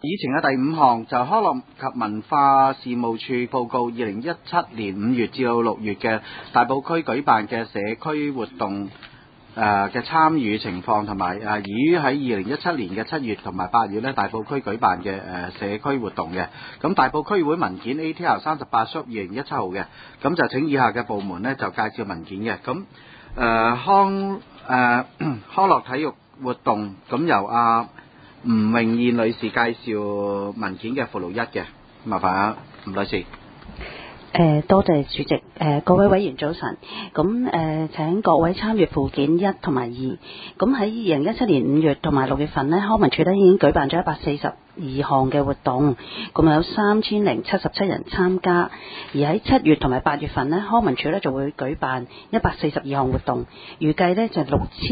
議程嘅第5項就康樂及文化事務處報告2017年5月至到6月嘅大埔區舉辦嘅社區活動嘅參與情況，同埋已於喺2017年嘅7月同埋8月咧大埔區舉辦嘅社區活動嘅。咁大埔區議會文件 ATR 38/2017號嘅，咁就請以下嘅部門咧就介紹文件嘅。咁康樂體育活動，咁由吳詠燕女士介紹文件嘅附錄1嘅，麻煩吳女士。 多謝主席。各位委員早晨。咁請各位參閱附件1同埋2。咁喺2017年5月同埋6月份呢，康文署已經舉辦咗142項嘅活動，共有3077人參加。而喺7月同埋8月份呢，康文署就會舉辦142項活動，預計呢就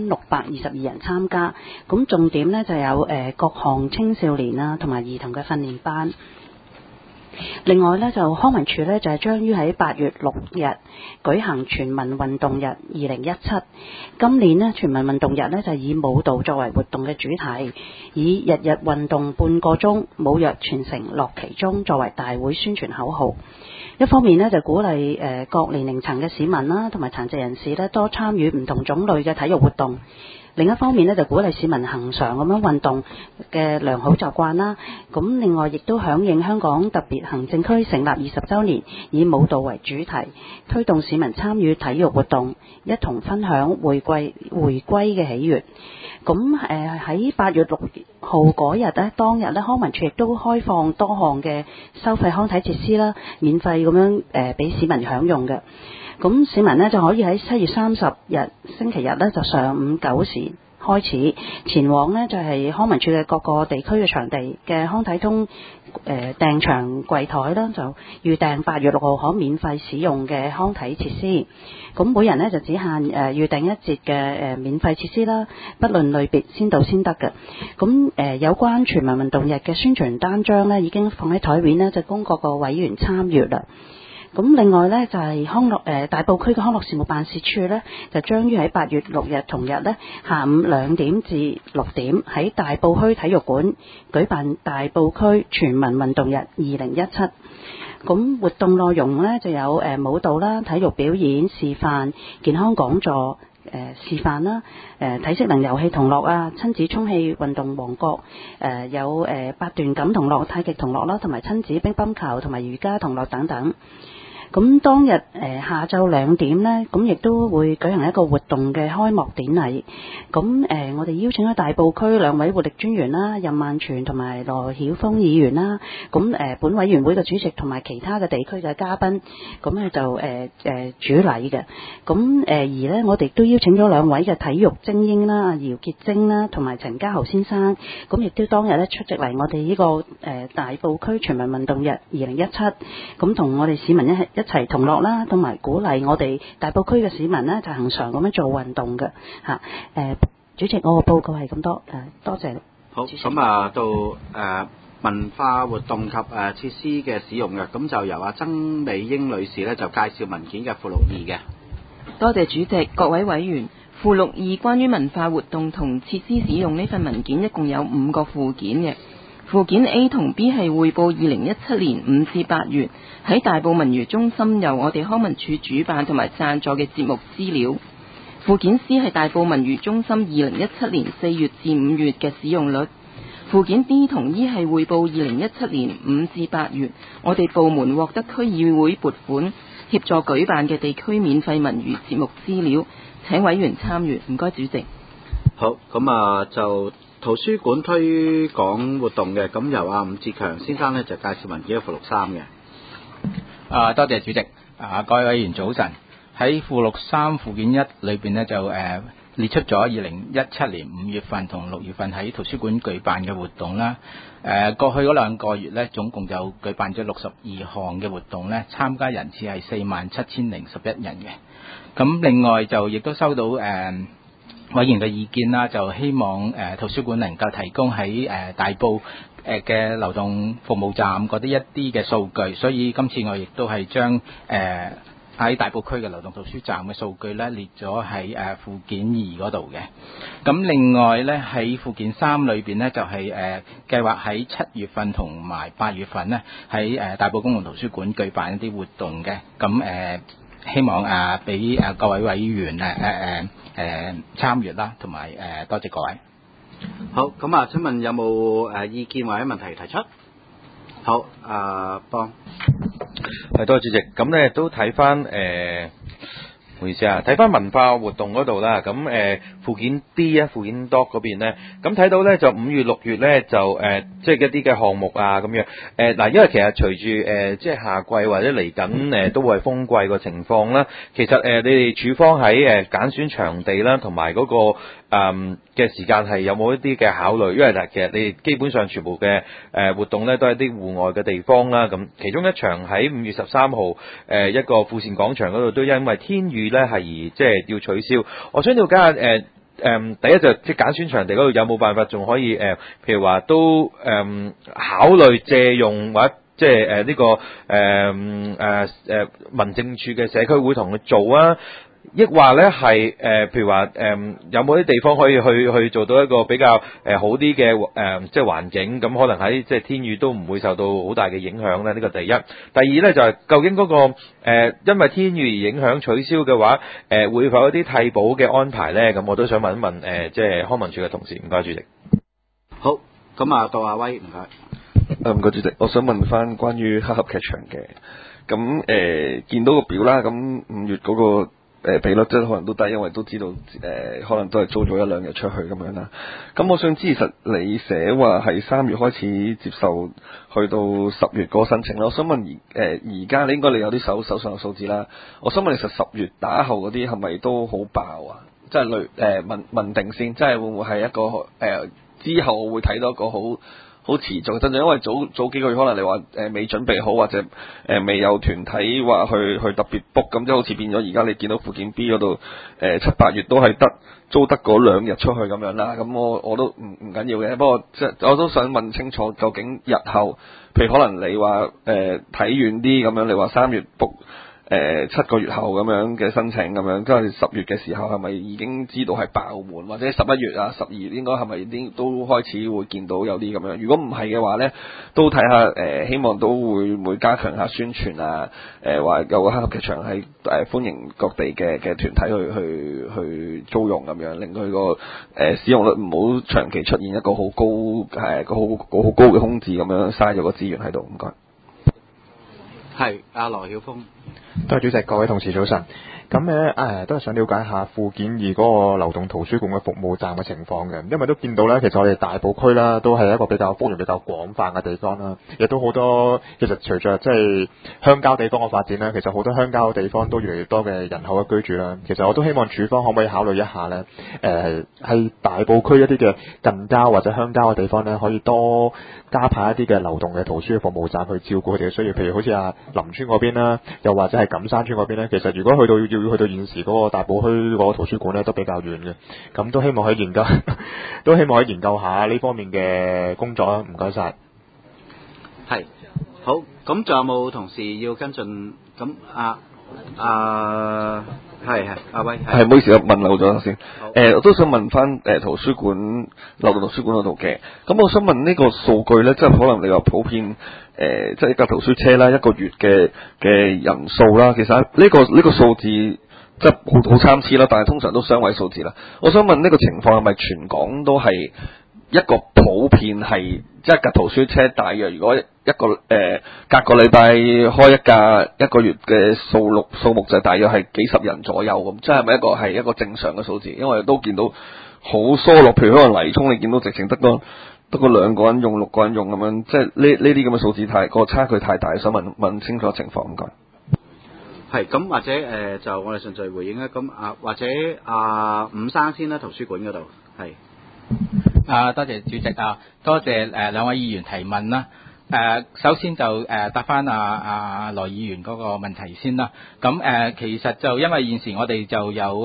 6622人參加。咁重點呢就有各項青少年啦同埋兒童嘅訓練班。另外呢，就康文署呢就係將於喺8月6日舉行全民運動日2017。今年呢，全民運動日呢就以舞蹈作為活動嘅主題，以日日運動半個鐘，舞躍全城樂其中作為大會宣傳口號。一方面呢，就鼓勵各年齡層嘅市民啦同埋殘疾人士呢多參與唔同種類嘅體育活動。另一方面呢，就鼓勵市民恆常咁樣運動嘅良好習慣啦。咁另外亦都響應香港特別行政區成立20週年，以舞蹈為主題，推動市民參與體育活動，一同分享回歸嘅喜悅。咁喺8月6號嗰日呢，當日呢，康文署亦都開放多項嘅收費康體設施啦，免費咁樣俾市民享用嘅。咁市民呢就可以喺7月30日星期日呢就上午9時開始前往呢就係康文署嘅各個地區嘅場地嘅康體通訂場櫃台啦，就預訂8月6號可免費使用嘅康體設施。咁每人呢就只限預訂一節嘅免費設施啦，不論類別，先到先得嘅。咁有關全民運動日嘅宣傳單張呢已經放喺台面呢，就供各個委員參閱啦。咁另外呢，就係大埔區嘅康樂事務辦事處呢，就將於喺8月6日同日呢下午2點至6點喺大埔區體育館舉辦大埔區全民運動日2017。咁活動內容呢，就有舞蹈啦、體育表演示範、健康講座示範啦、體適能遊戲同樂啊、親子充氣運動王國，有八段錦同樂、太極同樂啦，同埋親子乒乓球同埋瑜伽同樂等等。咁當日下晝2點呢，咁亦都會舉行一個活動嘅開幕典禮。咁我哋邀請咗大埔區2位活力專員啦，任萬全同埋羅曉峰議員啦。咁本委員會嘅主席同埋其他嘅地區嘅嘉賓，咁咧就主禮嘅。咁而呢，我哋都邀請咗2位嘅體育精英啦，姚潔貞啦同埋陳家豪先生。咁亦都當日咧出席嚟我哋呢個大埔區全民運動日2017。咁同我哋市民一齊同樂啦，同埋鼓勵我哋大埔區嘅市民呢，就恆常咁樣做運動嘅嚇。主席，我個報告係咁多，多謝。 好，咁到文化活動及設施嘅使用嘅，咁就由曾美英女士呢，就介紹文件嘅附錄2嘅。 多謝主席，各位委員。附錄2關於文化活動同設施使用呢份文件，一共有5個附件嘅。附件 A 同 B 係匯報2017年5至8月喺大埔文娛中心由我哋康文署主辦同埋贊助嘅節目資料。附件 C 係大埔文娛中心2017年4月至5月嘅使用率。附件 D 同 E 係匯報2017年5至8月我哋部門獲得區議會撥款協助舉辦嘅地區免費文娛節目資料，請委員參閱。唔該主席。 好，咁就圖書館推廣活動嘅，咁由伍志強先生呢，就介紹文件嘅附錄3嘅。 多謝主席。各位委員早晨。喺附錄3附件1裏邊呢，就列出咗2017年5月份同6月份喺圖書館舉辦嘅活動啦。過去嗰2個月呢，總共就舉辦咗62項嘅活動呢，參加人次係47,011人嘅。咁另外就亦都收到委員嘅意見啦，就希望圖書館能夠提供喺大埔嘅流動服務站嗰啲一啲嘅數據，所以今次我亦都係將喺大埔區嘅流動圖書站嘅數據咧列咗喺附件2嗰度嘅。咁另外咧喺附件3裏邊咧就係計劃喺7月份同埋8月份咧喺大埔公共圖書館舉辦一啲活動嘅。咁希望俾各位委員參與啦，同埋多謝各位。 好，咁啊，請問有冇意見或者問題提出？好，邦。 多謝主席。咁咧都睇翻唔好意思啊，睇翻文化活動嗰度啦。咁附件 D 附件 Doc 嗰邊咧，咁睇到咧就5月6月咧就即係一啲嘅項目啊咁樣。嗱，因為其實隨住即係夏季或者嚟緊都會係風季個情況啦。其實你哋處方喺揀選場地啦，同埋嗰個嘅時間係有冇一啲嘅考慮？因為其實你哋基本上全部嘅活動咧都係啲戶外嘅地方啦。咁其中一場喺5月13號一個富善廣場嗰度都因為天雨咧係而即係要取消。我想了解下第一就即係揀選場地嗰度有冇辦法仲可以譬如話都考慮借用或者即係呢個民政處嘅社區會同佢做啊？抑或咧係譬如話有冇啲地方可以去做到一個比較好啲嘅即係環境，咁可能喺即係天雨都唔會受到好大嘅影響咧。呢個第一。第二咧就係究竟嗰個因為天雨而影響取消嘅話，會否有啲替補嘅安排咧？咁我都想問一問即係康文署嘅同事。唔該主席。 好，咁到阿威，唔該。 唔該主席，我想問翻關於黑盒劇場嘅。咁見到個表啦，咁5月嗰個比率即係可能都低，因為都知道可能都係租咗1-2日出去咁樣啦。咁我想知其實你寫話係3月開始接受，去到10月嗰個申請啦。我想問而家你應該你有啲手上嘅數字啦。我想問其實10月打後嗰啲係咪都好爆啊？即係問定先，即係會唔會係一個之後我會睇到一個好持續嘅增長，因為早幾個月可能你話未準備好，或者未有團體話去特別 book， 咁即係好似變咗而家你見到附件 B 嗰度7-8月都係租得嗰2日出去咁樣啦。咁我都唔緊要嘅，不過即係我都想問清楚，究竟日後譬如可能你話睇遠啲咁樣，你話3月 book 7個月後咁樣嘅申請咁樣，即係10月嘅時候係咪已經知道係爆滿，或者11月啊、12月應該係咪已經都開始會見到有啲咁樣？如果唔係嘅話咧，都睇下希望都會加強下宣傳啊，話有個黑盒劇場係歡迎各地嘅團體去租用咁樣，令佢個使用率唔好長期出現一個好高好高嘅空置咁樣，嘥咗個資源喺度。唔該。 係阿羅曉峰。 多謝主席，各位同事早晨。咁咧都係想了解下附件2嗰個流動圖書館嘅服務站嘅情況嘅，因為都見到咧，其實我哋大埔區啦，都係一個比較幅員比較廣泛嘅地方啦，亦都好多其實隨着即係鄉郊地方嘅發展咧，其實好多鄉郊嘅地方都越嚟越多嘅人口嘅居住啦。其實我都希望署方可唔可以考慮一下咧，喺大埔區一啲嘅近郊或者鄉郊嘅地方咧，可以多加派一啲嘅流動嘅圖書嘅服務站去照顧佢哋嘅需要，譬如好似林村嗰邊啦，又或者係錦山村嗰邊咧，其實如果要去到現時嗰個大埔區嗰個圖書館咧，都比較遠嘅，咁都希望可以研究，都希望可以研究下呢方面嘅工作啦。唔該晒。 係，好，咁仲有冇同事要跟進？咁係阿威係， 唔好意思，問漏咗先。我都想問翻圖書館流動圖書館嗰度嘅。咁我想問呢個數據咧，即係可能你話普遍即係一架圖書車啦，一個月嘅人數啦，其實呢個數字即係好參差啦，但係通常都雙位數字啦。我想問呢個情況係咪全港都係一個普遍係即係一架圖書車大約如果一個隔個禮拜開一架，一個月嘅數目就大約係幾十人左右咁，即係咪係一個正常嘅數字？因為都見到好疏落，譬如可能泥涌你見到直情得個2個人用、6個人用咁樣，即係呢啲咁嘅數字個差距太大，想問清楚情況。唔該。 係咁或者就我哋順序回應啦。咁或者伍生先啦，圖書館嗰度係。 多謝主席啊，多謝2位議員提問啦。 首先就答翻阿羅議員嗰個問題先啦。咁其實就因為現時我哋就有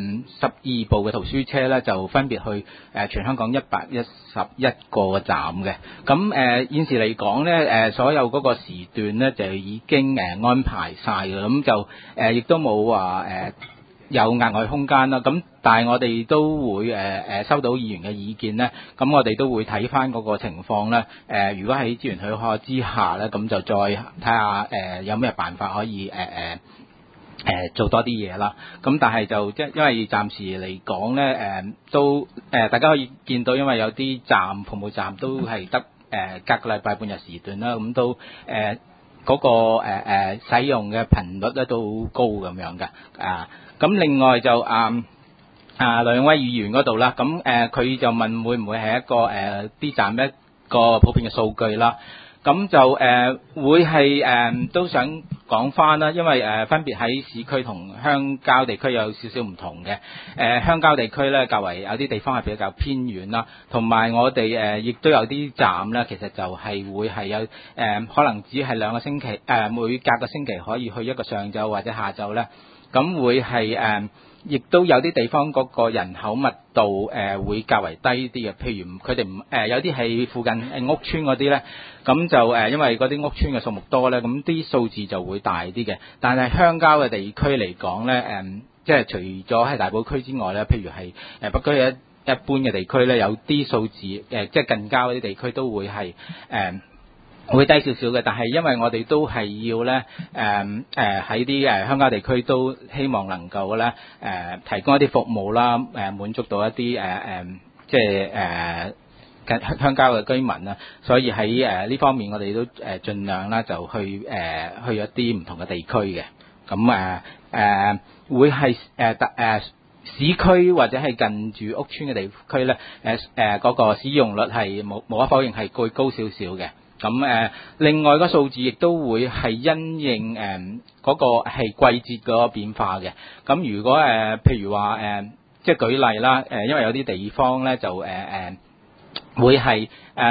12部嘅圖書車咧，就分別去全香港111個站嘅。咁現時嚟講咧，所有嗰個時段咧就已經安排晒嘅，咁就亦都冇話有額外空間啦。咁但係我哋都會收到議員嘅意見咧，咁我哋都會睇翻嗰個情況咧。如果喺資源許可之下咧，咁就再睇下有咩辦法可以做多啲嘢啦。咁但係就因為暫時嚟講咧，都大家可以見到，因為有啲服務站都係得隔個禮拜半日時段啦，咁都嗰個使用嘅頻率咧都好高咁樣嘅。咁另外就梁永威議員嗰度啦，咁佢就問會唔會係一個啲站一個普遍嘅數據啦。咁就會係都想講翻啦，因為分別喺市區同鄉郊地區有少少唔同嘅。鄉郊地區咧較為有啲地方係比較偏遠啦，同埋我哋亦都有啲站咧，其實就係會係有可能只係2個星期每隔個星期可以去一個上晝或者下晝咧，咁會係亦都有啲地方嗰個人口密度會較為低啲嘅，譬如佢哋有啲係附近屋村嗰啲咧，咁就因為嗰啲屋村嘅數目多咧，咁啲數字就會大啲嘅。但係鄉郊嘅地區嚟講咧，即係除咗喺大埔區之外咧，譬如係北區一般嘅地區咧，有啲數字即係近郊嗰啲地區都會係會低少少嘅，但係因為我哋都係要咧，喺啲鄉郊地區都希望能夠咧，提供一啲服務啦，滿足到一啲即係鄉郊嘅居民啦，所以喺呢方面我哋都盡量啦，就去一啲唔同嘅地區嘅，咁會係市區或者係近住屋邨嘅地區咧，嗰個使用率係無可否認係會高少少嘅。咁另外個數字亦都會係因應嗰個係季節嗰個變化嘅。咁如果譬如話即係舉例啦，因為有啲地方咧就會係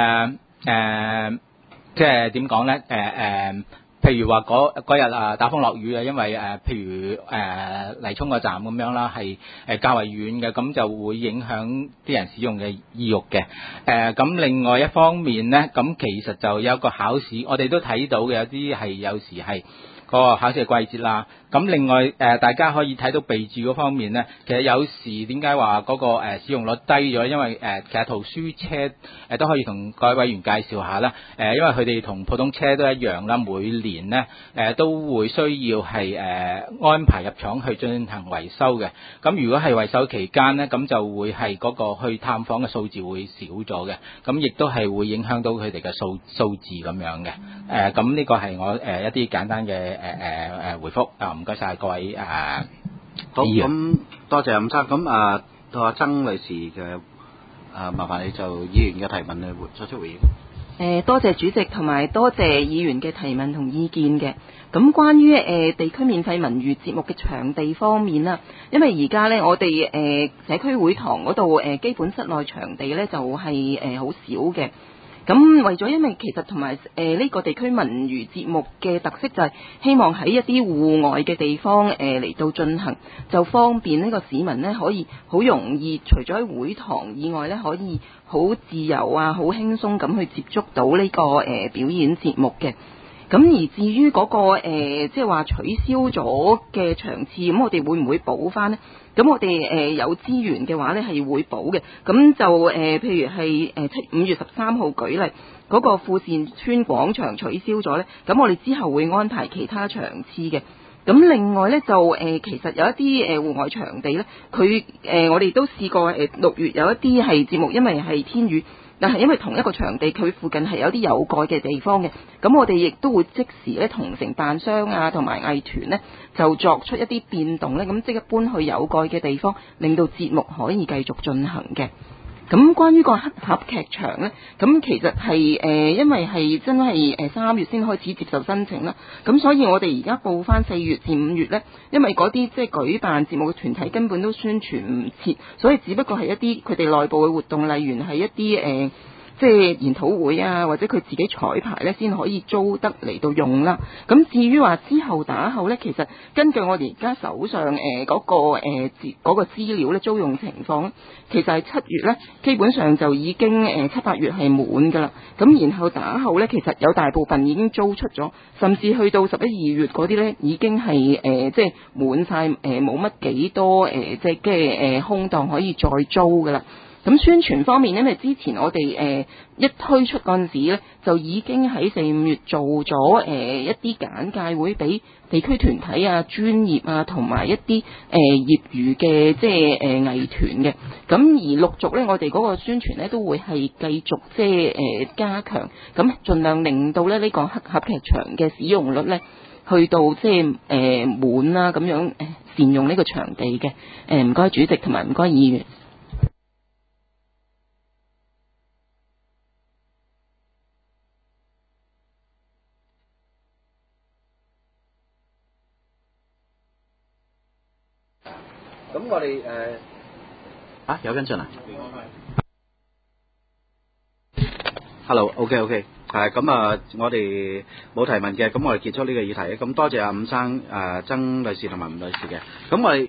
即係點講咧？譬如話嗰日打風落雨啊，因為譬如泥涌個站咁樣啦，係較為遠嘅，咁就會影響啲人使用嘅意欲嘅。咁另外一方面咧，咁其實就有一個考試，我哋都睇到嘅，有啲係有時係個考試嘅季節啦。咁另外大家可以睇到備註嗰方面咧，其實有時點解話嗰個使用率低咗？因為其實圖書車都可以同各位委員介紹下啦。因為佢哋同普通車都一樣啦，每年咧都會需要係安排入廠去進行維修嘅。咁如果係維修期間咧，咁就會係嗰個去探訪嘅數字會少咗嘅。咁亦都係會影響到佢哋嘅數字咁樣嘅。咁呢個係我一啲簡單嘅回覆啊。唔該晒各位好，咁多謝吳生。咁到阿曾女士嘅麻煩你就議員嘅提問去作出回應。 多謝主席同埋多謝議員嘅提問同意見嘅。咁關於地區免費文娛節目嘅場地方面啦，因為而家咧我哋社區會堂嗰度基本室內場地咧就係好少嘅。咁為咗因為其實同埋呢個地區文娛節目嘅特色就係希望喺一啲戶外嘅地方嚟到進行，就方便呢個市民呢可以好容易除咗喺會堂以外呢，可以好自由啊、好輕鬆咁去接觸到呢個表演節目嘅。咁而至於嗰個即係話取消咗嘅場次，咁我哋會唔會補翻呢？咁我哋有資源嘅話呢係會補嘅。咁就譬如係5月13號舉例，嗰個富善村廣場取消咗呢，咁我哋之後會安排其他場次嘅。咁另外呢，就其實有一啲戶外場地呢，佢我哋都試過6月有一啲係節目，因為係天雨。但係因為同一個場地，佢附近係有啲有蓋嘅地方嘅，咁我哋亦都會即時咧同承辦商啊同埋藝團呢，就作出一啲變動咧，咁即刻搬去有蓋嘅地方，令到節目可以繼續進行嘅。咁關於個黑盒劇場呢，咁其實係因為係真係3月先開始接受申請啦，咁所以我哋而家報翻4月至5月呢，因為嗰啲即係舉辦節目嘅團體根本都宣傳唔切，所以只不過係一啲佢哋內部嘅活動，例如係一啲即係研討會啊，或者佢自己彩排咧，先可以租得嚟到用啦。咁至於話之後打後咧，其實根據我哋而家手上嗰個資料咧，租用情況，其實係7月咧，基本上就已經7、8月係滿㗎啦。咁然後打後咧，其實有大部分已經租出咗，甚至去到11、2月嗰啲咧，已經係即係滿晒，冇乜幾多即係空檔可以再租㗎啦。咁宣傳方面，因為之前我哋一推出嗰陣時咧，就已經喺4、5月做咗一啲簡介會俾地區團體啊、專業啊，同埋一啲業餘嘅即係藝團嘅。咁而陸續咧，我哋嗰個宣傳咧都會係繼續即係加強，咁盡量令到咧呢個黑盒劇場嘅使用率咧，去到即係滿啦，咁樣善用呢個場地嘅。唔該主席同埋唔該議員。 咁我哋有跟進啊 ？Hello，OK，咁啊，我哋冇提問嘅，咁我哋結束呢個議題。咁多謝阿伍生、曾女士同埋吳女士嘅。咁我哋